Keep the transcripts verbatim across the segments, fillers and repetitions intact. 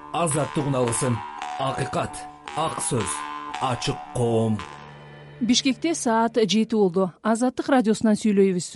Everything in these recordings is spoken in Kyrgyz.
азаттык уналысын. Акыйкат, ак сөз, ачык коом. Бишкекте саат жети болду. Азаттык радиосунан сүйлөйбүз.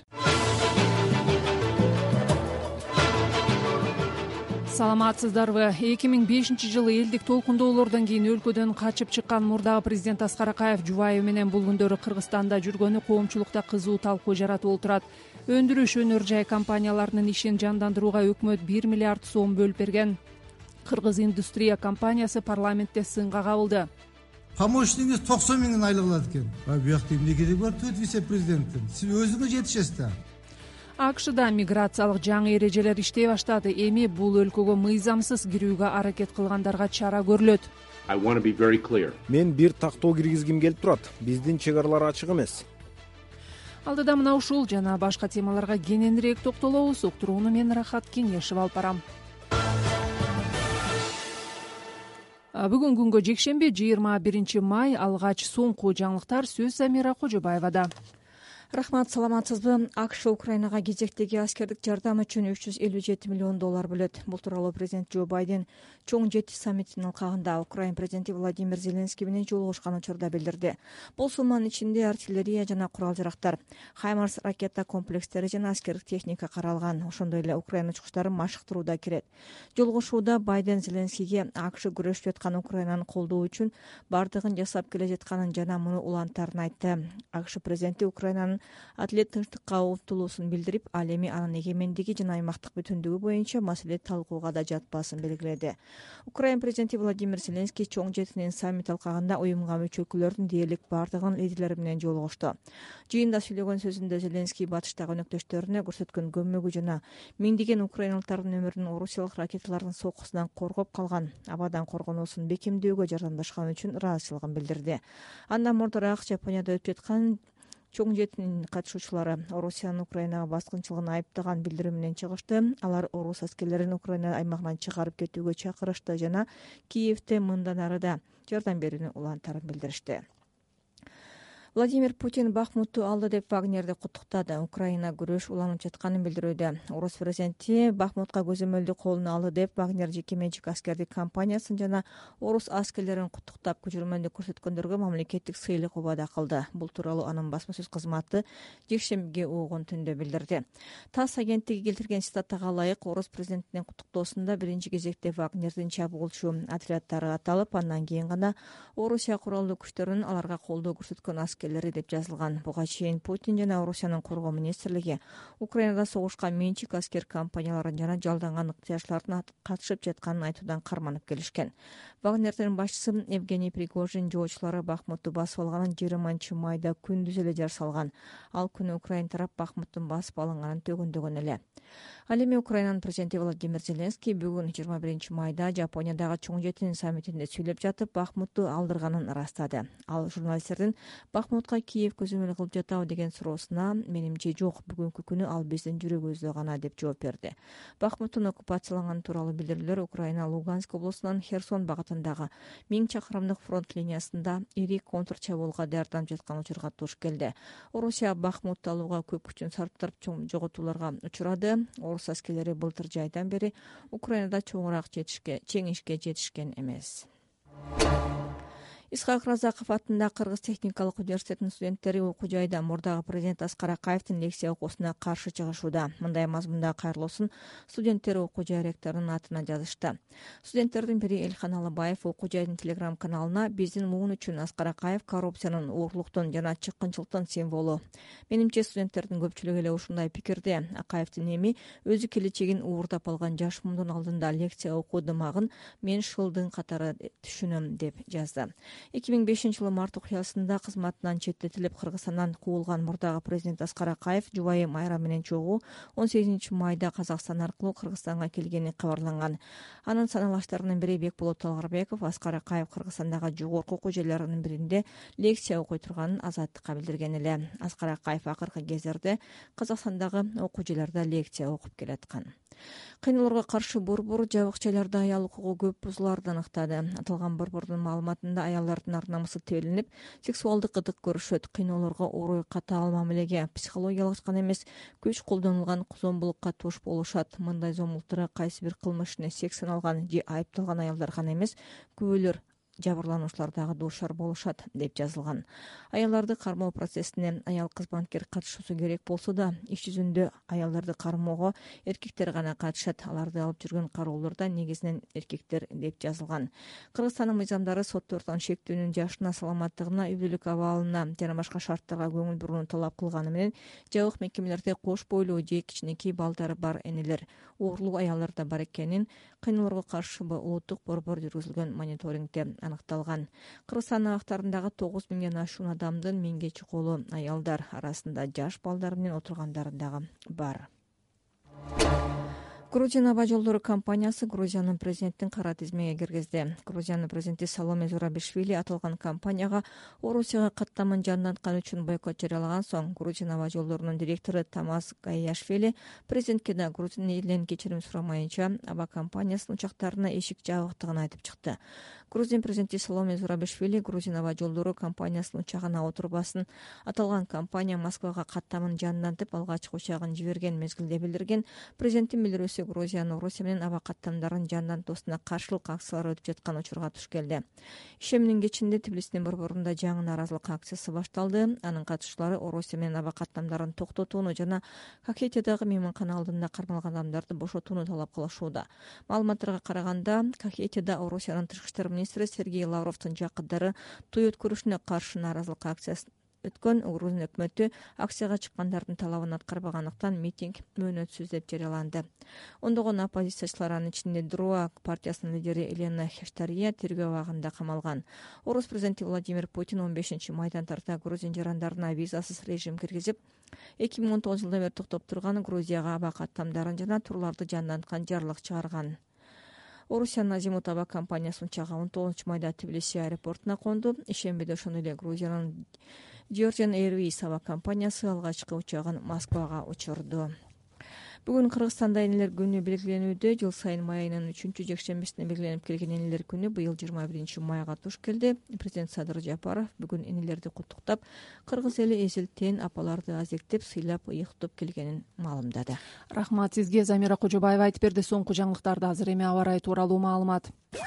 Саламатсыздарбы? эки миң бешинчи жылы элдик толкундоолордон кийин өлкөдөн качып чыккан мурдагы президент Аскар Акаев жубайы менен бул күндөрү Кыргызстанда жүргөнү коомчулукта кызуу талкуу жаратып отурат. Өндүрүш өнөр жай компанияларынын ишин жандандырууга өкмөт бир миллиард сом бөлүп берген. Кыргыз индустрия компаниясы парламентте сынга кабылды. Помощниңиз токсон миңден айлык алат экен. Буякта эмне кереги бар төрт вице президенттин? Сиз өзүңүз жетишесиз да. АКШда миграциялык жаңы эрежелер иштей баштады. Эми бул өлкөгө мыйзамсыз кирүүгө аракет кылгандарга чара көрүлөт. Мен бир тактоо киргизгим келип турат. Биздин чек аралар ачык эмес. Алдыда мына ушул жана башка темаларга кененирээк токтолобуз. Уктурууну мен Рахат Кеңешев алып барам. Бүгүн күнгө жекшемби жыйырма биринчи май. Алгач соңку жаңылыктар сөз Замира Кожобаевада. Рахмат, саламатсызбы? АКШ Украинага кезектеги аскердик жардам үчүн үч жүз элүү жети миллион доллар бөлөт. Бул тууралуу президент Джо Байден чоң жети саммитинин алкагында Украин президенти Владимир Зеленский менен жолугушкан учурда билдирди. Бул сумманын ичинде артиллерия жана курал-жарактар, Хаймарс ракета комплекстери жана аскердик техника каралган. Ошондой эле Украин учкучтарын машыктырууда кирет. Жолугушууда Байден Зеленскийге АКШ күрөшүп жаткан Украинаны колдоо үчүн бардыгын жасап келе жатканын жана муну улантаарын айтты. АКШ президенти Украинанын атлет тынчтыкка умтулуусун билдирип, ал эми анын эгемендиги жана аймактык бүтүндүгү боюнча маселе талкууга да жатпасын белгиледи. Украин президенти Владимир Зеленский чоң жетинин саммит алкагында уюмга мүчө өлкөлөрдүн дээрлик бардыгын лидерлери менен жолугушту. Жыйында сүйлөгөн сөзүндө Зеленский батыштагы өнөктөштөрүнө көрсөткөн көмөгү жана миңдеген украиналыктардын өмүрүн орусиялык ракеталардын соккусунан коргоп калган, абадан коргоонусун бекемдөөгө жардамдашканы үчүн ыраазычылыгын билдирди. Андан мурдараак Жапонияда өтүп жаткан чоң жетинин катышуучулары Орусиянын Украинага баскынчылыгын айыптаган билдирүү менен чыгышты. Алар орус аскерлерин Украина аймагынан чыгарып кетүүгө чакырышты жана Киевте мындан ары да жардам берүүнү улантаарын билдиришти. Владимир Путин Бахмутту алды деп Вагнерди куттуктады. Украина күрөш уланып жатканын билдирүүдө. Орус президенти Бахмутка көзөмөлдү колуна алды деп Вагнер жеке менчик аскердик компаниясын жана орус аскерлерин куттуктап көчүрмөндү көрсөткөндөргө мамлекеттик сыйлык убада кылды. Бул тууралуу анын басма сөз кызматы жекшембиге угун түндө билдирди. ТАСС агенттиги келтирген цитатага ылайык, орус президентинин куттуктоосунда биринчи кезекте Вагнердин чабуулчу отряддары аталып, андан кийин гана Орусия куралдуу күчтөрүнүн аларга колдоо көрсөткөн аскерлери деп жазылган. Буга чейин Путин жана Орусиянын коргоо министрлиги Украинада согушка менчик аскер компанияларын жана жалданган ыктыярчылардын катышып жатканын айтуудан карманып келишкен. Вагнердин башчысы Евгений Пригожин жоочулары Бахмутту басып алганын жыйырманчы майда күндүз эле жар салган. Ал күнү Украин тарап Бахмуттун басып алынганын төгөндөгөн эле. Ал эми Украинанын президенти Владимир Зеленский бүгүн жыйырма биринчи майда Жапониядагы чоң жетинин саммитинде сүйлөп жатып, Бахмутту алдырганын ырастады. Ал журналисттердин Бахмутка Киев көзөмөл кылып жатабы деген суроосуна менимче жок, бүгүнкү күнү ал биздин жүрөгүбүздө гана деп жооп берди. Бахмуттун оккупацияланганы тууралуу билдирүүлөр Украина Луганск облусунун Херсон багытындагы миң чакырымдык фронт линиясында ири контрчабуулга даярданып жаткан учурга туш келди. Орусия Бахмутты алууга көп күчүн сарптырып чоң жоготууларга учурады. Орус аскерлери былтыр жайдан бери Украинада чоңураак жеңишке жетишкен эмес. Исхак Разаков атындагы Кыргыз техникалык университетинин студенттери окуу жайда мурдагы президент Аскар Акаевдин лекция окуусуна каршы чыгышууда. Мындай мазмундагы кайрылуусун студенттер окуу жай ректорунун атына жазышты. Студенттердин бири Элхан Алабаев окуу жайдын телеграм каналына биздин муун үчүн Аскар Акаев коррупциянын, уурулуктун жана чыккынчылыктын символу. Менимче студенттердин көпчүлүгү эле ушундай пикирде. Акаевдин эми өзү келечегин уурдап алган жаш мумдун алдында лекция окуу дымагын мен шылдың катары түшүнөм деп жазды. эки миң бешинчи жылы март окуясында кызматынан четтетилип Кыргызстандан куулган мурдагы президент Аскар Акаев жубайы Майра менен чогуу он сегизинчи майда Казакстан аркылуу Кыргызстанга келгени кабарланган. Анын саналаштарынын бири Бекболот Талгарбеков Аскар Акаев Кыргызстандагы жогорку окуу жайларынын биринде лекция окуй турганын Азаттыкка билдирген эле. Аскар Акаев акыркы кездерде Казакстандагы окуу жайларда лекция окуп келаткан. Кыйноолорго каршы борбор жабык жайларда аял укугу көп бузуларды аныктады. Аталган борбордун маалыматында аялдардын ар намысы тебелинип, сексуалдык ытык көрүшөт, кыйноолорго орой катаал мамилеге, психологиялык гана эмес, күч колдонулган зомбулукка туш болушат. Мындай зомбулуктарга кайсы бир кылмыш ишине сек саналган же айыпталган аялдар гана эмес, күбөлөр жабырлануучулар дагы дуушар болушат деп жазылган. Аялдарды кармоо процессине аял кызматкер катышуусу керек болсо да, иш жүзүндө аялдарды кармоого эркектер гана катышат. Аларды алып жүргөн кароолордо негизинен эркектер деп жазылган. Кыргызстандын мыйзамдары соттордон шектүүнүн жашына, саламаттыгына, үй-бүлөлүк абалына жана башка шарттарга көңүл бурууну талап кылганы менен жабык мекемелерде кош бойлуу же кичинекей балдары бар энелер, оорлуу аялдар да бар экенин кыйноолорго каршы улуттук борбор жүргүзүлгөн мониторингде аныкталган. Кыргызстандын актарындагы тогуз миңден ашуун адамдын миңге чукулу аялдар арасында жаш балдар менен отургандары дагы бар. Грузиянын аба жолдору компаниясы Грузиянын президентин кара тизмеге киргизди. Грузиянын президенти Саломе Зурабишвили аталган компанияга Орусияга каттамын жанданткан үчүн бойкот жарыялаган соң, Грузиянын аба жолдорунун директору Тамас Гаяшвили президентке да Грузиянын элинен кечирим сурамайынча аба компаниясынын учактарына эшик жабыктыгын айтып чыкты. Грузин президенти Саломе Зурабишвили Грузин аба жолдору компаниясынын учагына отурбасын аталган компания Москвага каттамын жандантып алгачкы учагын жиберген мезгилде билдирген. Президенттин билдирүүсү Грузиянын Орусия менен аба каттамдарын жандантуусуна каршылык акциялар өтүп жаткан учурга туш келди. Ишеминин кечинде Тбилисинин борборунда жаңы нааразылык акциясы башталды. Анын катышчылары Орусия менен аба каттамдарын токтотууну жана Кахетиядагы мейманкана алдында кармалган адамдарды бошотууну талап кылышууда. Маалыматтарга караганда, Кахетияда Орусиянын тышкы иштер министри Сергей Лавровдун жакындары той өткөрүшүнө каршы нааразылык акциясы өткөн. Грузин өкмөтү акцияга чыккандардын талабын аткарбагандыктан митинг мөөнөтсүз деп жарыяланды. Ондогон оппозициячылар, анын ичинде Друа партиясынын лидери Елена Хештария тергөө абагында камалган. Орус президенти Владимир Путин он бешинчи майдан тарта грузин жарандарына визасыз режим киргизип, эки миң он тогузунчу жылдан бери токтоп турган Грузияга аба каттамдарын жана турларды жанданткан жарлык чыгарган. Орусиянын Азимут аба компаниясынын учагы он тогузунчу майда Тбилиси аэропортуна конду. Ишембиде ошондой эле Грузиянын Georgian Airways аба компаниясы алгачкы учагын Москвага учурду. Бүгүн Кыргызстанда энелер күнү белгиленүүдө. Жыл сайын май айынын үчүнчү жекшембисине белгиленип келген энелер күнү быйыл жыйырма биринчи майга туш келди. Президент Садыр Жапаров бүгүн энелерди куттуктап, кыргыз эли эзилтен апаларды азектеп, сыйлап, ыйыктап келгенин маалымдады. Рахмат сизге, Замира Кожобаева айтып берди. Соңку жаңылыктарды азыр эми аба ырайы тууралуу маалымат.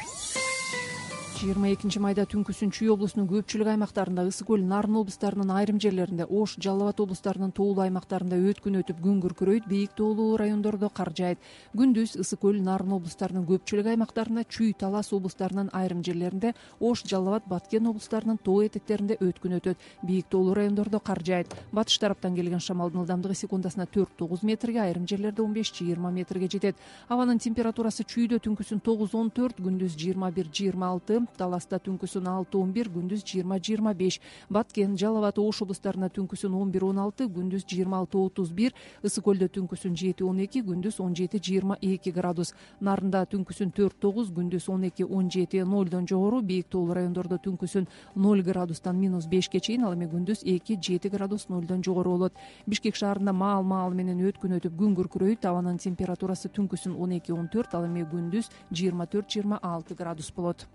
жыйырма экинчи майда түнкүсүн Чүй облусунун көпчүлүк аймактарында, Ысык көл, Нарын облустарынын айрым жерлеринде, Ош, Жалал Абад облустарынын тоолуу аймактарында өткүн өтүп, күн күркүрөйт, бийик тоолуу райондордо кар жаайт. Күндүз Ысык көл, Нарын облустарынын көпчүлүк аймактарында, Чүй, Талас облустарынын айрым жерлеринде, Ош, Жалал Абад, Баткен облустарынын тоо этектеринде өткүн өтөт, бийик тоолуу райондордо кар жаайт. Батыш тараптан келген шамалдын ылдамдыгы секундасына төрт тогуз метрге, айрым жерлерде он беш жыйырма метрге жетет. Абанын температурасы Чүйдө түнкүсүн тогуз он төрт, күндүз жыйырма бир жыйырма алты, Таласта түнкүсүн алты он бир, күндүз жыйырма жыйырма беш, Баткен, Жалал Абад, Ош облустарына түнкүсүн он бир он алты, күндүз жыйырма алты отуз бир, Ысык көлдө түнкүсүн жети он эки, күндүз он жети жыйырма эки градус, Нарында түнкүсүн төрт тогуз, күндүз он эки он жети, нолдон жогору, бийик тоолуу райондордо түнкүсүн ноль градустан минус бешке чейин, ал эми күндүз эки жети градус нолдон жогору болот. Бишкек шаарында маал-маал менен өткүн өтүп, күн күркүрөйт, абанын температурасы түнкүсүн он эки он төрт, ал эми күндүз жыйырма төрт жыйырма алты градус болот.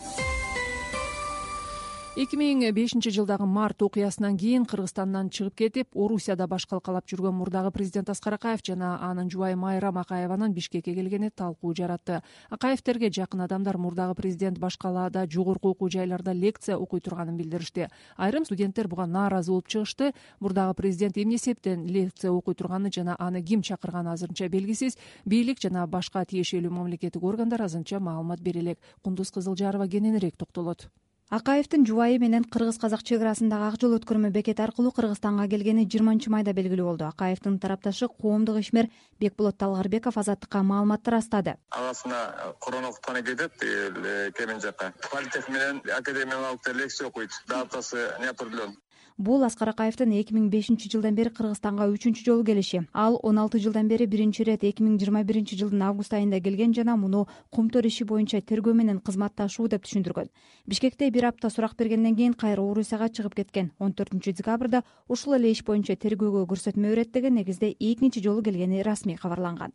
эки миң бешинчи жылдагы март окуясынан кийин Кыргызстандан чыгып кетип, Орусияда баш калкалап жүргөн мурдагы президент Аскар Акаев жана анын жубайы Майрам Акаеванын Бишкекке келгени талкуу жаратты. Акаевтерге жакын адамдар мурдагы президент баш калаада жогорку окуу жайларда лекция окуй турганын билдиришти. Айрым студенттер буга нааразы болуп чыгышты. Мурдагы президент эмне себептен лекция окуй турганы жана аны ким чакырганы азырынча белгисиз. Бийлик жана башка тиешелүү мамлекеттик органдар азырынча маалымат бере элек. Кундуз Кызылжарова кененирээк токтолот. Акаевдин жубайы менен кыргыз-казак чек арасындагы ак жол өткөрмө бекети аркылуу Кыргызстанга келгени жыйырманчы майда белгилүү болду. Акаевдин тарапташы коомдук ишмер Бекболот Талгарбеков Азаттыкка маалымат ырастады. Агасына корона окутканы кетет, Кемин жакка. Политех менен академиялык лекция окуйт. Датасы не определен. Бул Аскар Акаевдин эки миң бешинчи жылдан бери Кыргызстанга үчүнчү жолу келиши. Ал он алты жылдан бери биринчи ирет эки миң жыйырма биринчи жылдын август айында келген жана муну Кумтөр иши боюнча тергөө менен кызматташуу деп түшүндүргөн. Бишкекте бир апта сурак бергенден кийин кайра Орусияга чыгып кеткен. он төртүнчү декабрда ушул эле иш боюнча тергөөгө көрсөтмө берет деген негизде экинчи жолу келгени расмий кабарланган.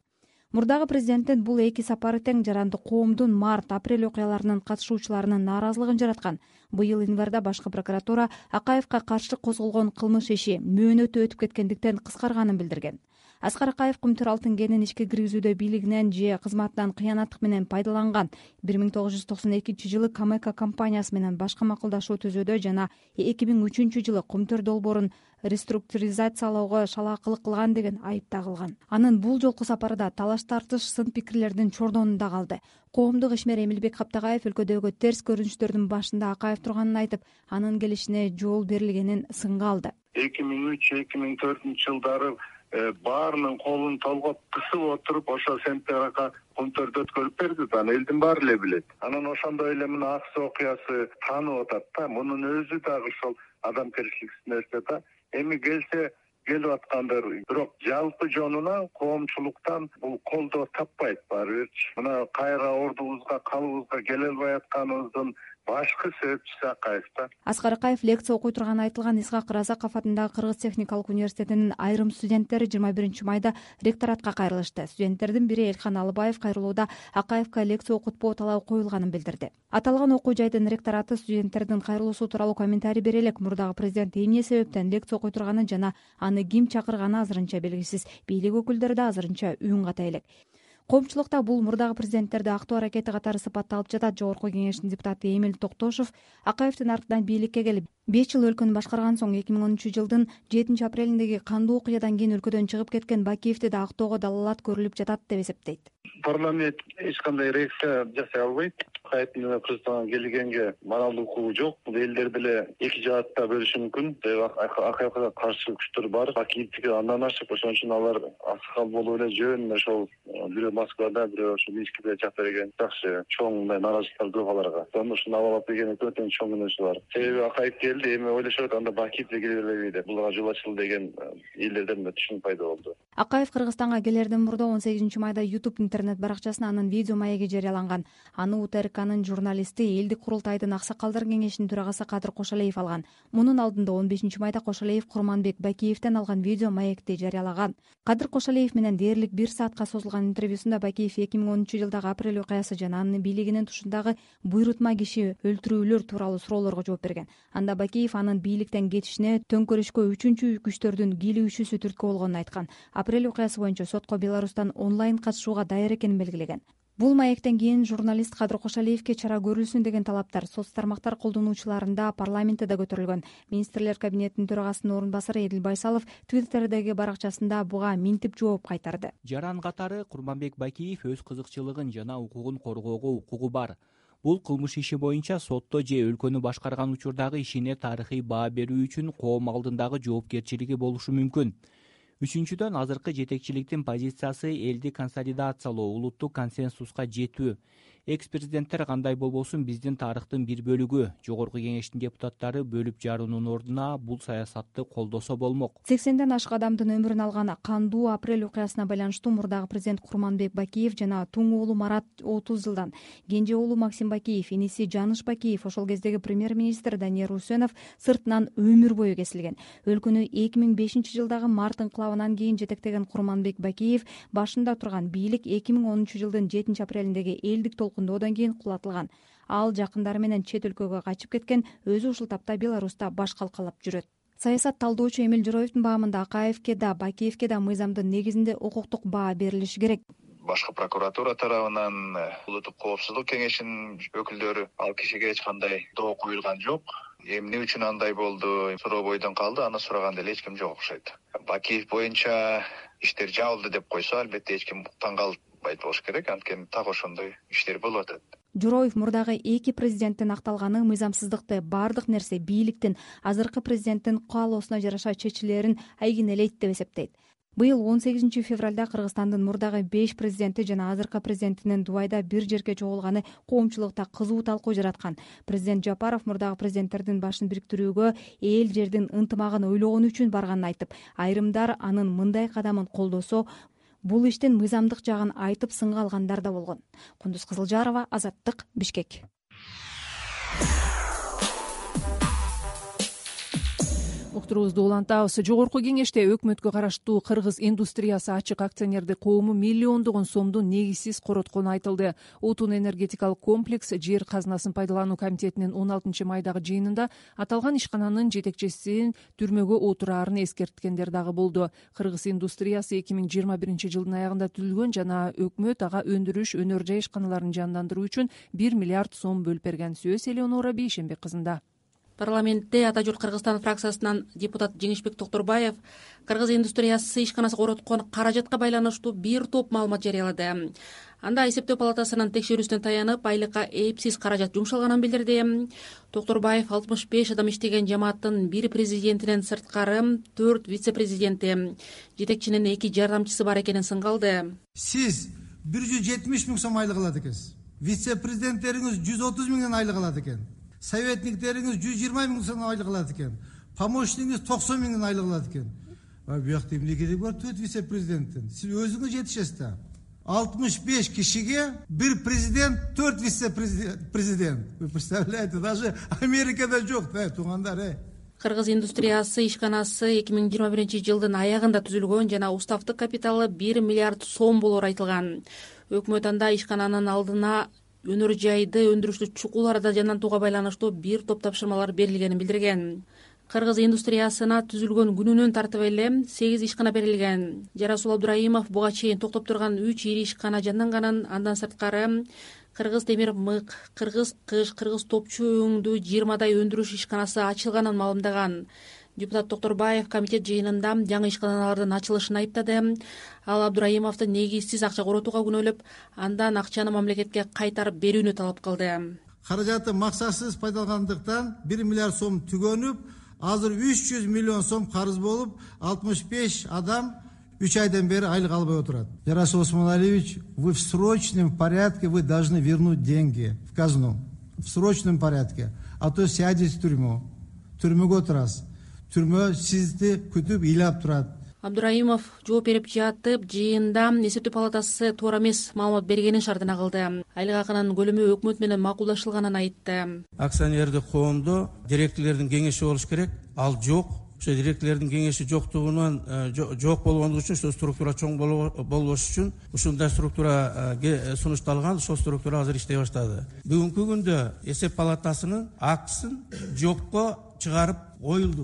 мурдагы президенттин бул эки сапары тең жаранды коомдун март апрель окуяларынын катышуучуларынын нааразылыгын жараткан. Быйыл январда башкы прокуратура Акаевка каршы козголгон кылмыш иши мөөнөтү өтүп кеткендиктен кыскарганын билдирген. Аскар Акаев Кумтөр алтын кенин ишке киргизүүдө бийлигинен же кызматынан кыянаттык менен пайдаланган. бир миң тогуз жүз токсон экинчи жылы Камека компаниясы менен башка макулдашуу түзүүдө жана эки миң үчүнчү жылы Кумтөр долбоорун реструктуризациялоого шалаакылык кылган деген айып тагылган. Анын бул жолку сапары да талаш тартыш, сын пикирлердин чордонунда калды. Коомдук ишмер Эмилбек Каптагаев өлкөдөгү терс көрүнүштөрдүн башында Акаев турганын айтып, анын келишине жол берилгенин сынга алды. эки миң үч эки миң төртүнчү жылдары баарынын колун толгоп кысып отуруп ошол сентябрга Кумтөрдө өткөрүп берди да, аны элдин баары эле билет. Анан ошондой эле мына Аксы окуясы таанып атат да, мунун өзү дагы ошол адамгерчиликсиз нерсе да. Эми келсе келип аткандар, бирок жалпы жонуна коомчулуктан бул колдоо таппайт баары бирчи. Мына кайра ордубузга, калыбызга келе албай атканыбыздын башкы себепчиси Акаев да. Аскар Акаев лекция окуй турганы айтылган Исхак Разаков атындагы Кыргыз техникалык университетинин айрым студенттери жыйырма биринчи майда ректоратка кайрылышты. Студенттердин бири Элхан Алыбаев кайрылууда Акаевка лекция окутпоо талабы коюлганын билдирди. Аталган окуу жайдын ректораты студенттердин кайрылуусу тууралуу комментарий бере элек мурдагы президент эмне себептен лекция окуй турганын жана аны ким чакырганы азырынча белгисиз. Бийлик өкүлдөрү да азырынча үн ката элек. Коомчулукта бул мурдагы президенттерди актоо аракети катары сыпатталып жатат. Жогорку кеңештин депутаты Эмил Токтошов Акаевдин артынан бийликке келип, беш жыл өлкөнү башкарган соң эки миң онунчу жылдын жетинчи апрелиндеги кандуу окуядан кийин өлкөдөн чыгып кеткен Бакиевди да актоого далалат көрүлүп жатат деп эсептейт. Парламент эч кандай реакция жасай албайт. Акаев менен Кыргызстанга келгенге моралдык укугу жок. Бул элдер деле эки жаатта бөлүшү мүмкүн. Акаевга каршы күчтөр бар. Бакиевдики андан ашык, ошон үчүн алар аксакал болуп эле жөн ошол бирөө Москвада, бирөө ошо Минскиде жак берген жакшы чоң нааразычылыктар көп аларга. Ошону алып алып келген өтө чоң мүнөзү бар. Себеби Акаев келди, эми ойлошот анда Бакиев деле келе бербейби деп. Булга жол ачылды деген элдерден да түшүнүк пайда болду. Акаев Кыргызстанга келерден мурда он сегизинчи майда YouTube интернет баракчасына анын видео маеги жарыяланган. Аны УТРКнын журналисти, элдик курултайдын аксакалдар кеңешинин төрагасы Кадыр Кошалиев алган. Мунун алдында он бешинчи майда Кошалиев Курманбек Бакиевден алган видео маекти жарыялаган. Кадыр Кошалиев менен дээрлик бир саатка созулган интервьюсунда Бакиев эки миң онунчу жылдагы апрель окуясы жана анын бийлигинин тушундагы буйрутма киши өлтүрүүлөр тууралуу суроолорго жооп берген. Анда Бакиев анын бийликтен кетишине төңкөрүшкө үчүнчү күчтөрдүн кийлигишүүсү түрткү болгонун айткан. Апрель окуясы боюнча сотко Беларустан онлайн катышууга даяр экенин белгилеген. Бул маектен кийин журналист Кадыр Кошалиевке чара көрүлсүн деген талаптар соц тармактар колдонуучуларында парламентте да көтөрүлгөн. Министрлер кабинетинин төрагасынын орун басары Эдил Байсалов Твиттердеги баракчасында буга минтип жооп кайтарды. Жаран катары Курманбек Бакиев өз кызыкчылыгын жана укугун коргоого укугу бар. Бул кылмыш иши боюнча сотто же өлкөнү башкарган учурдагы ишине тарыхый баа берүү үчүн коом алдындагы жоопкерчилиги болушу мүмкүн. Үчүнчүдөн, азыркы жетекчиликтин позициясы элди консолидациялоо, улуттук консенсуска жетүү. Экс-президенттер кандай болбосун биздин тарыхтын бир бөлүгү. Жогорку кеңештин депутаттары бөлүп жаруунун ордуна бул саясатты колдосо болмок. сексенден ашык адамдын өмүрүн алган кандуу апрель окуясына байланыштуу мурдагы президент Курманбек Бакиев жана туң уулу Марат отуз жылдан, кенже уулу Максим Бакиев, иниси Жаныш Бакиев, ошол кездеги премьер-министр Данияр Усенов сыртынан өмүр бою кесилген. Өлкөнү эки миң бешинчи жылдагы март инкылабынан кийин жетектеген Курманбек Бакиев башында турган бийлик эки миң онунчу жылдын жетинчи апрелиндеги элдик толкундоодон кийин кулатылган. Ал жакындары менен чет өлкөгө качып кеткен, өзү ушул тапта Беларуста баш калкалап жүрөт. Саясат талдоочу Эмил Жороевдин баамында Акаевке да Бакиевке да мыйзамдын негизинде укуктук баа берилиши керек. Башкы прокуратура тарабынан улуттук коопсуздук кеңешинин өкүлдөрү ал кишиге эч кандай доо коюлган жок. Эмне үчүн андай болду, суроо бойдон калды, аны сураганда эле эч ким жок окшойт. Бакиев боюнча иштер жабылды деп койсо, албетте эч ким таң калбайт болуш керек, анткени так ошондой иштер болуп атат. Жороев мурдагы эки президенттин акталганы мыйзамсыздыкты, баардык нерсе бийликтин, азыркы президенттин каалоосуна жараша чечилерин айгинелейт деп эсептейт. Быйыл он сегизинчи февралда Кыргызстандын мурдагы беш президенти жана азыркы президентинин Дубайда бир жерге чогулганы коомчулукта кызуу талкуу жараткан. Президент Жапаров мурдагы президенттердин башын бириктирүүгө эл жердин ынтымагын ойлогон үчүн барганын айтып, айрымдар анын мындай кадамын колдосо, бул иштин мыйзамдык жагын айтып сынга алгандар да болгон. Кундуз Кызылжарова, Азаттык, Бишкек. уктурубузду улантабыз. Жогорку кеңеште өкмөткө караштуу Кыргыз индустриясы ачык акционердик коому миллиондогон сомдун негизсиз короткону айтылды. Отун энергетикалык комплекс жер казынасын пайдалануу комитетинин он алтынчы майдагы жыйынында аталган ишкананын жетекчисин түрмөгө отураарын эскерткендер дагы болду. Кыргыз индустриясы эки миң жыйырма биринчи жылдын аягында түзүлгөн жана өкмөт ага өндүрүш, өнөр жай ишканаларын жандандыруу үчүн бир миллиард сом бөлүп берген. Сөз Элеонора Бейшенбек кызында. Парламентте Ата журт Кыргызстан фракциясынан депутат Жеңишбек Токторбаев Кыргыз индустриясы ишканасы короткон каражатка байланыштуу бир топ маалымат жарыялады. Анда эсептөө палатасынын текшерүүсүнө таянып, айлыкка эпсиз каражат жумшалганын билдирди. Токторбаев алтымыш беш адам иштеген жамааттын бир президентинен сырткары төрт вице-президенти, жетекчинин эки жардамчысы бар экенин сынгалды. Сиз бир жүз жетимиш миң сом айлык алат экенсиз. Вице-президенттериңиз жүз отуз миңден айлык алат экен. Советниктериңиз жүз жыйырма миң сом айлык алат экен. Помощниңиз токсон миңден айлык алат экен. Бу жакта эмне кереги бар төрт вице-президенттин? Сиз өзүңүз жетишесиз да. алтымыш беш кишиге бир президент, төрт вице-президент. Вы представляете, даже Америкада жок, да, туугандар, э. Кыргыз индустриясы ишканасы эки миң жыйырма биринчи жылдын аягында түзүлгөн жана уставдык капиталы бир миллиард сом болоору айтылган. Өкмөт анда ишкананын алдына өнөр жайды өндүрүштү чукуларда жандантууга байланыштуу бир топ тапшырмалар берилгенин билдирген. Кыргыз индустриясына түзүлгөн күнүнөн тартып эле сегиз ишкана берилген. Жарасул Абдраимов буга чейин токтоп турган үч ири ишкана жанданганын, андан сырткары Кыргыз темир мык, Кыргыз кыш, Кыргыз топчу өңдүү жыйырмадай өндүрүш ишканасы ачылганын маалымдаган. Депутат Токторбаев комитет жыйынында жаңы ишканалардын ачылышын айыптады. Ал Абдраимовду негизсиз акча коротууга күнөөлөп, андан акчаны мамлекетке кайтарып берүүнү талап кылды. Каражаты максатсыз пайдалангандыктан бир миллиард сом түгөнүп, азыр үч жүз миллион сом карыз болуп, алтымыш беш адам үч айдан бери айлык албай отурат. Жарасул Осмоналиевич, вы в срочном порядке вы должны вернуть деньги в казну. В срочном порядке. А то сядете в тюрьму. Түрмөгө отурасыз. Түрмө сизди күтүп ыйлап турат. Абдраимов жооп берип жатып, жыйында эсептөө палатасы туура эмес маалымат бергенин шартына кылды. Айлык акынын көлөмү өкмөт менен макулдашылганын айтты. Акционердик коомдо директорлордун кеңеши болуш керек. Ал жок. Ошо директорлордун кеңеши жоктугунан жок болгон үчүн ошо структура чоң болбош үчүн ушундай структура сунушталган, ошол структура азыр иштей баштады. Бүгүнкү күндө эсеп палатасынын актысын жокко чыгарып коюлду.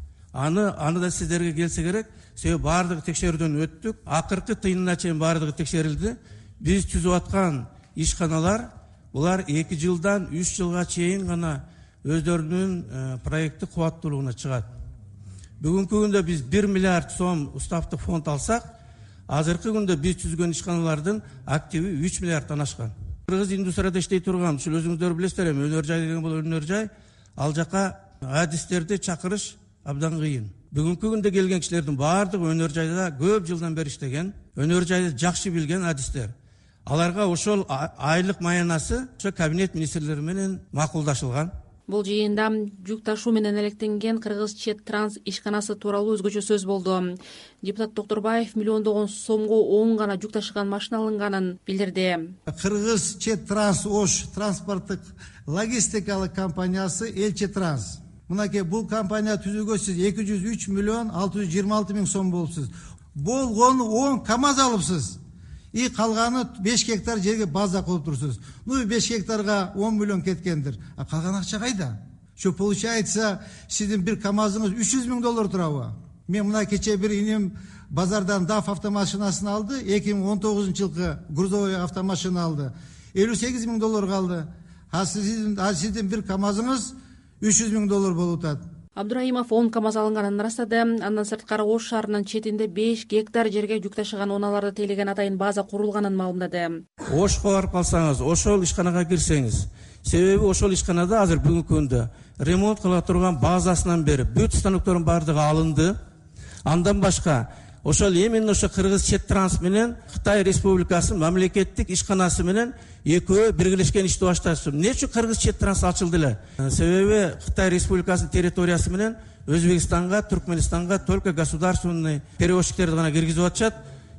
Аны аны да сиздерге келсе керек. Себеби баардыгы текшерүүдөн өттүк. Акыркы тыйынына чейин баардыгы текшерилди. Биз түзүп аткан ишканалар булар эки жылдан үч жылга чейин гана өздөрүнүн проекти кубаттуулугуна чыгат. Бүгүнкү күндө биз бир миллиард сом уставдык фонд алсак, азыркы күндө биз түзгөн ишканалардын активи үч миллиарддан ашкан. Кыргыз индустрияда иштей турган, ушул өзүңүздөр билесиздер, эми өнөр жай деген бул өнөр жай, ал жака адистерди чакырыш абдан кыйын. Бүгүнкү күндө келген кишилердин баардыгы өнөр жайда көп жылдан бери иштеген, өнөр жайды жакшы билген адистер. Аларга ошол айлык маянасы ошо кабинет министрлери менен макулдашылган. Бул жыйында жүк ташуу менен алектенген Кыргыз чет транс ишканасы тууралуу өзгөчө сөз болду. Депутат Токторбаев миллиондогон сомго он гана жүк ташыган машина алынганын билдирди. Кыргыз чет транс ош транспорттук логистикалык компаниясы Элче транс. Мынакей бул компания түзүүгө сиз эки жүз үч миллион алты жүз жыйырма алты миң сом болупсуз. Болгону он КАМАЗ алыпсыз. И калганы беш гектар жерге база коюп турсуз. Ну беш гектарга он миллион кеткендир. А калган акча кайда? Что получается, сиздин бир КАМАЗыңыз үч жүз миң доллар турабы? Мен мына кече бир инем базардан даф автомашинасын алды, эки миң он тогузунчу жылкы грузовой автомашина алды. элүү сегиз миң доллар калды. А сиздин а сиздин бир КАМАЗыңыз үч жүз миң доллар болуп атат. Абдраимов он КАМАЗ алынганын ырастады. Андан сырткары Ош шаарынын четинде беш гектар жерге жүк ташыган унааларды тейлеген атайын база курулганын маалымдады. Ошко барып калсаңыз, ошол ишканага кирсеңиз, себеби ошол ишканада азыр бүгүнкү күндө ремонт кыла турган базасынан бери бүт станоктордун баардыгы алынды. Андан башка ошол именно ошо Кыргыз чет транс менен Кытай Республикасынын мамлекеттик ишканасы менен экөө биргелешкен иштеп башташты. Эмне үчүн Кыргыз чет транс ачылды эле? Себеби Кытай Республикасынын территориясы менен Өзбекстанга, Түркменистанга только государственный перевозчиктерди гана киргизип атышат.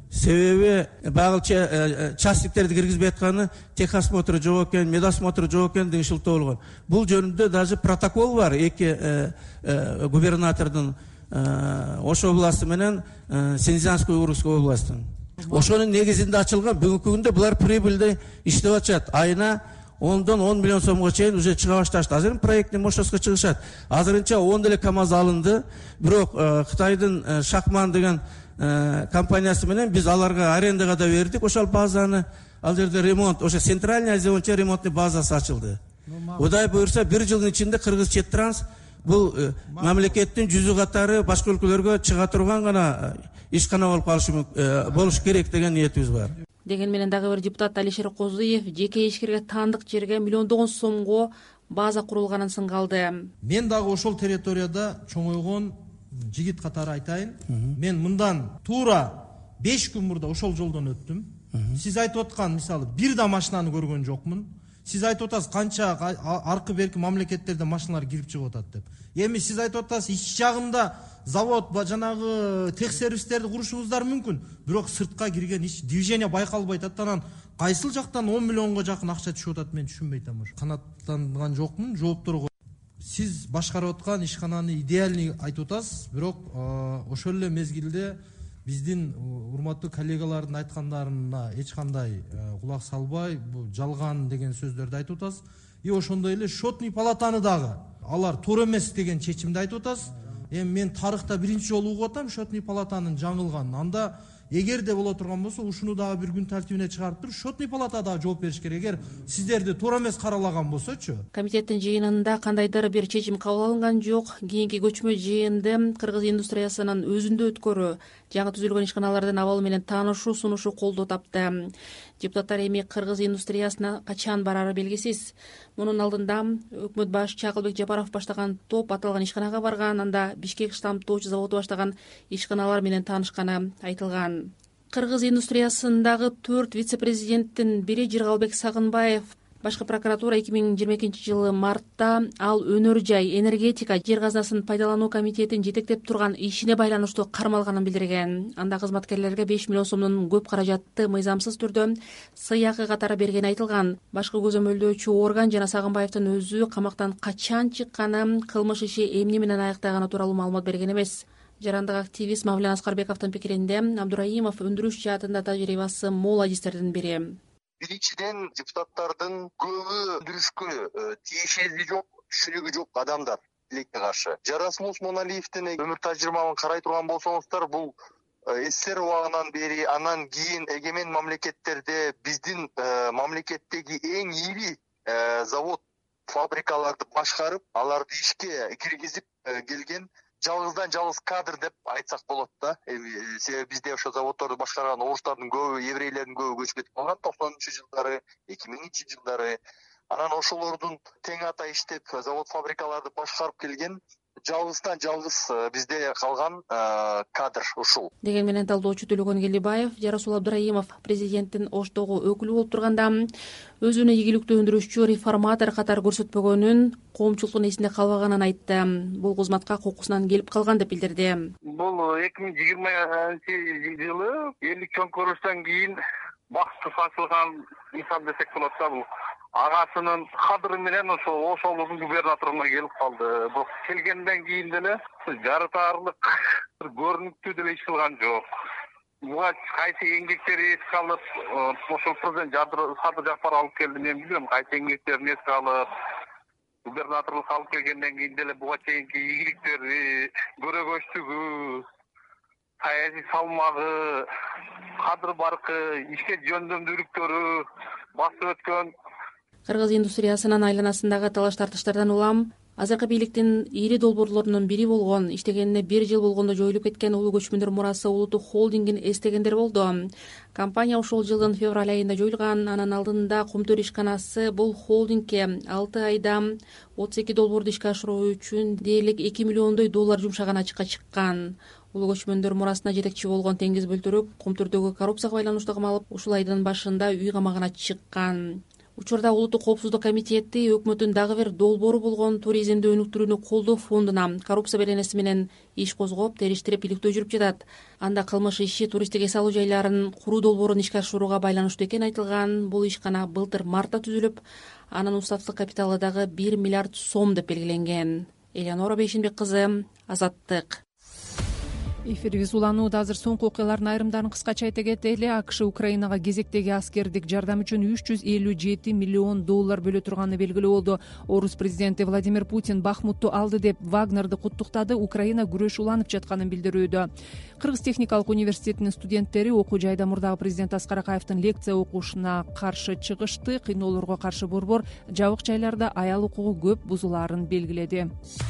Себеби багыл частниктерди киргизбей атканы техосмотр жок экен, медосмотр жок экен деген шылтоо болгон. Бул жөнүндө даже протокол бар эки губернатордун Ош областы менен Сензянский Урусской областын. Ошонун негизинде ачылган. Бүгүнкү күндө булар прибыльде иштеп атышат. Айына ондон он миллион сомго чейин уже чыга башташты. Азыр проектный мощностько чыгышат. Азырынча он деле КАМАЗ алынды. Бирок Кытайдын Шахман деген компаниясы менен биз аларга арендага да бердик. Ошол базаны, ал жерде ремонт, ошо Центральный Азия боюнча ремонтный базасы ачылды. Кудай буйрса бир жылдын ичинде Кыргыз Четтранс бул мамлекеттин жүзү катары башка өлкөлөргө чыга турган гана ишкана болуп калышы болуш керек деген ниетибиз бар. Деген менен дагы бир депутат Алишер Козуев жеке ишкерге таандык жерге миллиондогон сомго база курулганын сынга алды. Мен дагы ошол территорияда чоңойгон жигит катары айтайын. Мен мындан туура беш күн мурда ошол жолдон өттүм. Сиз айтып аткан мисалы бир да машинаны көргөн жокмун. Сиз айтып атасыз канча аркы берки мамлекеттерде машиналар кирип чыгып атат деп. Эми сиз айтып атасыз ич жагында завод жанагы техсервистерди курушуңуздар мүмкүн. Бирок сыртка кирген ич движение байкалбайт. Анан кайсыл жактан он миллионго жакын акча түшүп атат, мен түшүнбөй атам. Канаттанган жокмун жоопторго. Сиз башкарып аткан ишкананы идеальный айтып атасыз, бирок ошол эле мезгилде биздин урматтуу коллегалардын айткандарына эч кандай кулак салбай, бул жалган деген сөздөрдү айтып атасыз. И ошондой эле счетный палатаны дагы алар туура эмес деген чечимди айтып атасыз. Эми мен тарыхта биринчи жолу угуп атам счетный палатанын жаңылганын. Анда эгерде боло турган болсо, ушуну дагы бир күн тартибине чыгарып туруп, счетный палата дагы жооп бериш керек. Эгер сиздерди туура эмес каралаган болсочу. Комитеттин жыйынында кандайдыр бир чечим кабыл алынган жок. Кийинки көчмө жыйынды кыргыз индустриясынын өзүндө өткөрүү, жаңы түзүлгөн ишканалардын абалы менен таанышуу сунушу колдоо тапты. Депутаттар эми кыргыз индустриясына качан барары белгисиз. Мунун алдында өкмөт башчысы Акылбек Жапаров баштаган топ аталган ишканага барган, анда Бишкек штамптоочу заводу баштаган ишканалар менен таанышканы айтылган. Кыргыз индустриясындагы төрт вице-президенттин бири Жыргалбек Сагынбаев Башкы прокуратура эки миң жыйырма экинчи жылы мартта ал өнөр жай, энергетика, жер казынасын пайдалануу комитетин жетектеп турган ишине байланыштуу кармалганын билдирген. Анда кызматкерлерге беш миллион сомдон көп каражатты мыйзамсыз түрдө сыйакы катары бергени айтылган. Башкы көзөмөлдөөчү орган жана Сагынбаевдин өзү камактан качан чыкканы, кылмыш иши эмне менен аяктаганы тууралуу маалымат берген эмес. Жарандык активист Мавлен Аскарбековдун пикиринде Абдураимов өндүрүш жаатында тажрыйбасы мол адистердин бири. Биринчиден депутаттардын көбү өндүрүшкө тиешеси жок, түшүнүгү жок адамдар тилекке каршы. Жарасмус Моналиевдин өмүр тажрыйбасын карай турган болсоңуздар, бул СССР убагынан бери, анан кийин эгемен мамлекеттерде биздин мамлекеттеги эң ири завод, фабрикаларды башкарып, аларды ишке киргизип келген жалгыздан жалгыз кадр деп айтсак болот да. Себеби бизде ошо заводдорду башкарган орустардын көбү, еврейлердин көбү көчүп кетип калган токсонунчу жылдары, эки миңинчи жылдары. Анан ошолордун тең ата иштеп завод, фабрикаларды башкарып келген жалгыздан жалгыз бизде калган кадр ушул. Деген менен талдоочу Төлөгөн Келдибаев Жарасул Абдураимов президенттин Оштогу өкүлү болуп турганда өзүнө ийгиликтүү өндүрүшчү реформатор катары көрсөтпөгөнүн, коомчулуктун эсинде калбаганын айтты. Бул кызматка кокусунан келип калган деп билдирди. Бул эки миң жыйырманчы жылы элдик чоңкурулуштан кийин бактысы ачылган инсан десек болот да. Бул агасынын кадыры менен ошол Ош облусунун губернаторуна келип калды. Бул келгенден кийин деле жарытаарлык көрүнүктүү деле иш кылган жок. Буга кайсы эмгектери эске алып, ошол президент Садыр Жапар алып келди, мен билбейм, кайсы эмгектерин эске алып, губернаторлук алып келгенден кийин деле буга чейинки ийгиликтери, көрөгөчтүгү, саясий салмагы, кадыр баркы, ишке жөндөмдүүлүктөрү басып өткөн. Кыргыз индустриясынын айланасындагы талаш тартыштардан улам азыркы бийликтин ири долбоорлорунун бири болгон, иштегенине бир жыл болгондо жоюлуп кеткен улуу көчмөндөр мурасы улуттук холдингин эстегендер болду. Компания ушул жылдын февраль айында жоюлган. Анын алдында Кумтөр ишканасы бул холдингке алты айда отуз эки долбоорду ишке ашыруу үчүн дээрлик эки миллиондой доллар жумшаган ачыкка чыккан. Улуу көчмөндөр мурасына жетекчи болгон Теңиз Бөлтүрөк Кумтөрдөгү коррупцияга байланыштуу камалып, ушул айдын башында үй камагына чыккан. Учурда Улуттук коопсуздук комитети өкмөттүн дагы бир долбоору болгон туризмди өнүктүрүүнү колдоо фондуна коррупция беренеси менен иш козгоп, териштирип иликтөө жүрүп жатат. Анда кылмыш иши туристтик эс алуу жайларын куруу долбоорун ишке ашырууга байланыштуу экени айтылган. Бул ишкана былтыр мартта түзүлүп, анын уставтык капиталы дагы бир миллиард сом деп белгиленген. Элеонора Бейшенбек кызы, Азаттык. эфирибиз уланууда. Азыр соңку окуялардын айрымдарын кыскача айта кетели. АКШ Украинага кезектеги аскердик жардам үчүн үч жүз элүү жети миллион доллар бөлө турганы белгилүү болду. Орус президенти Владимир Путин Бахмутту алды деп Вагнерди куттуктады. Украина күрөш уланып жатканын билдирүүдө. Кыргыз техникалык университетинин студенттери окуу жайда мурдагы президент Аскар Акаевдин лекция окушуна каршы чыгышты. Кыйноолорго каршы борбор жабык жайларда аял укугу көп бузулаарын белгиледи.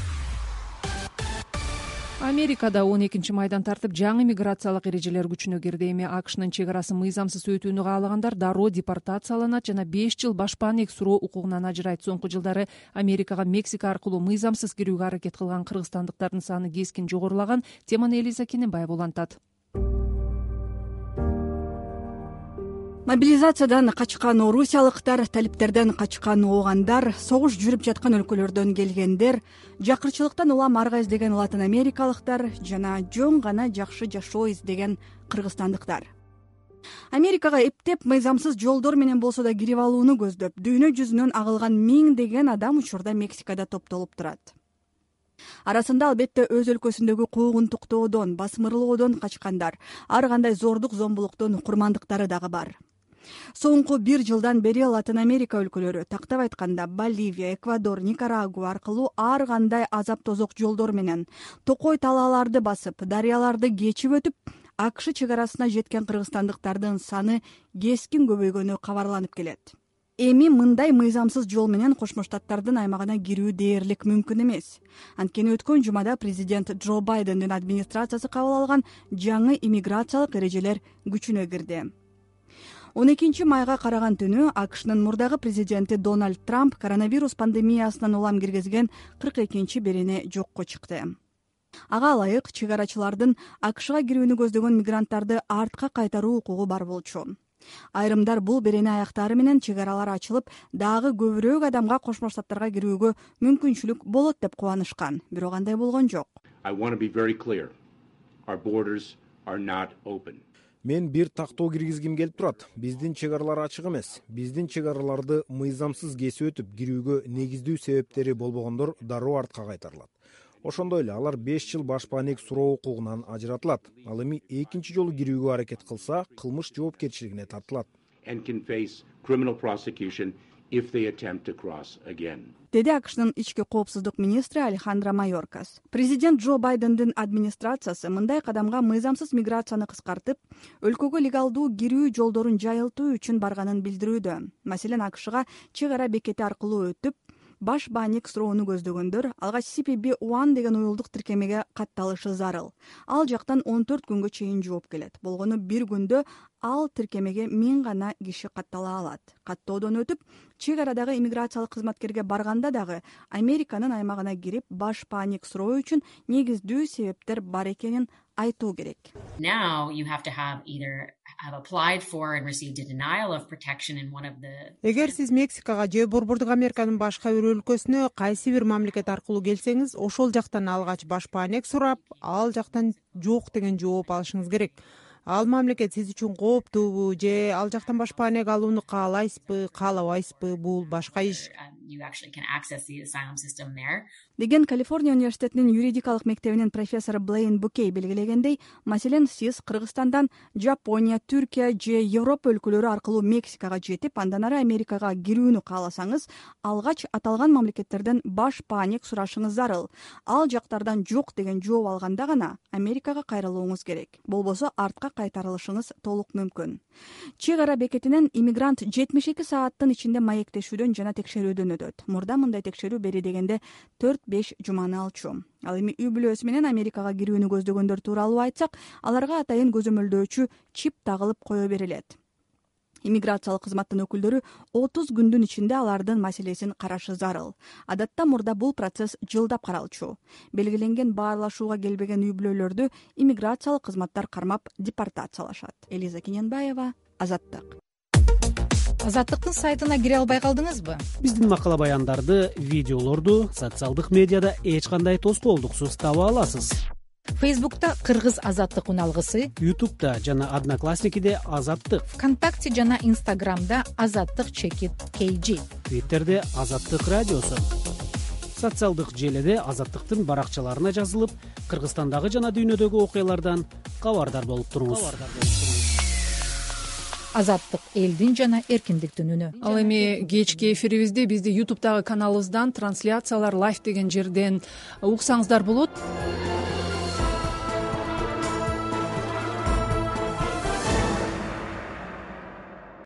Америкада он экинчи майдан тартып жаңы миграциялык эрежелер күчүнө кирди. Эми АКШнын чек арасын мыйзамсыз өтүүнү каалагандар дароо депортацияланат жана беш жыл башпаанек суроо укугунан ажырайт. Соңку жылдары Америкага Мексика аркылуу мыйзамсыз кирүүгө аракет кылган кыргызстандыктардын саны кескин жогорулаган. Теманы Элиза Кененбаева улантат. Мобилизациядан качкан орусиялыктар, талиптерден качкан оогандар, согуш жүрүп жаткан өлкөлөрдөн келгендер, жакырчылыктан улам арга издеген латын америкалыктар жана жөн гана жакшы жашоо издеген кыргызстандыктар. Америкага эптеп мыйзамсыз жолдор менен болсо да кирип алууну көздөп, дүйнө жүзүнөн агылган миңдеген адам учурда Мексикада топтолуп турат. Арасында албетте өз өлкөсүндөгү куугунтуктоодон, басмырлоодон качкандар, ар кандай зордук зомбулуктун курмандыктары дагы бар. Соңку бир жылдан бери Латын Америка өлкөлөрү, тактап айтканда Боливия, Эквадор, Никарагуа аркылуу ар кандай азап тозок жолдор менен токой талааларды басып, дарыяларды кечип өтүп, АКШ чек арасына жеткен кыргызстандыктардын саны кескин көбөйгөнү кабарланып келет. Эми мындай мыйзамсыз жол менен Кошмо Штаттардын аймагына кирүү дээрлик мүмкүн эмес. Анткени өткөн жумада президент Джо Байдендин администрациясы кабыл алган жаңы иммиграциялык эрежелер күчүнө кирди. он экинчи майга караган түнү АКШнын мурдагы президенти Дональд Трамп коронавирус пандемиясынан улам киргизген кырк экинчи берени жокко чыкты. Ага ылайык чек арачылардын АКШга кирүүнү көздөгөн мигранттарды артка кайтаруу укугу бар болчу. Айрымдар бул берени аяктары менен чек аралар ачылып, дагы көбүрөөк адамга Кошмо Штаттарга кирүүгө мүмкүнчүлүк болот деп кубанышкан. Бирок андай болгон жок. Мен бир тактоо киргизгим келип турат. Биздин чек аралар ачык эмес. Биздин чек араларды мыйзамсыз кесип өтүп кирүүгө негиздүү себептери болбогондор дароо артка кайтарылат. Ошондой эле алар беш жыл башпаанек суроо укугунан ажыратылат. Ал эми экинчи жолу кирүүгө аракет кылса, кылмыш жоопкерчилигине тартылат. Деди АКШнын ички коопсуздук министри Алехандро Майоркас. Президент Джо Байдендин администрациясы мындай кадамга мыйзамсыз миграцияны кыскартып, өлкөгө легалдуу кирүү жолдорун жайылтуу үчүн барганын билдирүүдө. Маселен, АКШга чек ара бекети аркылуу өтүп, баш бааник суроону көздөгөндөр алгач си пи би один деген уюлдук тиркемеге катталышы зарыл. Ал жактан он төрт күнгө чейин жооп келет. Болгону бир күндө ал тиркемеге миң гана киши каттала алат. Каттоодон өтүп, чек арадагы иммиграциялык кызматкерге барганда дагы Американын аймагына кирип баш бааник суроо үчүн негиздүү себептер бар экенин айтуу керек. Эгер сиз Мексикага же Борбордук Американын башка бир өлкөсүнө кайсы бир мамлекет аркылуу келсеңиз, ошол жактан алгач башпаанек сурап, ал жактан жок деген жооп алышыңыз керек. Ал мамлекет сиз үчүн кооптуубу же ал жактан башпаанек алууну каалайсызбы, каалабайсызбы, бул башка иш. Деген Калифорния университетинин юридикалык мектебинин профессору Блейн Букей белгилегендей, маселен, сиз Кыргызстандан Жапония, Түркия же Европа өлкөлөрү аркылуу Мексикага жетип, андан ары Америкага кирүүнү кааласаңыз, алгач аталган мамлекеттерден баш бааник сурашыңыз зарыл. Ал жактардан жок деген жооп алганда гана Америкага кайрылууңуз керек. Болбосо артка кайтарылышыңыз толук мүмкүн. Чек ара бекетинен иммигрант жетимиш эки сааттын ичинде маектешүүдөн жана текшерүүдөн өтөт. Мурда мындай текшерүү бери дегенде төрт беш жуманы алчу. Ал эми үй бүлөсү менен Америкага кирүүнү көздөгөндөр тууралуу айтсак, аларга атайын көзөмөлдөөчү чип тагылып кое берилет. Иммиграциялык кызматтын өкүлдөрү отуз күндүн ичинде алардын маселесин карашы зарыл. Адатта мурда бул процесс жылдап каралчу. Белгиленген баарлашууга келбеген үй бүлөлөрдү иммиграциялык кызматтар кармап депортациялашат. Элиза Кененбаева, Азаттык. Азаттыктын сайтына кире албай калдыңызбы? Биздин макала баяндарды, видеолорду социалдык медиада эч кандай тоскоолдуксуз таба аласыз. Фейсбукта Кыргыз Азаттык уналгысы, Ютубта жана Одноклассникиде Азаттык, ВКонтакте жана Инстаграмда Азаттык чекит кей джи, Твиттерде Азаттык радиосу. социалдык желіде Азаттыктын баракчаларына жазылып, Кыргызстандагы жана дүйнөдөгү окуялардан кабардар болуп туруңуз. Азаттык — элдин жана эркиндиктин үнү. Ал эми кечки эфирибизди бизди ютубтагы каналыбыздан трансляциялар лайв деген жерден уксаңыздар болот.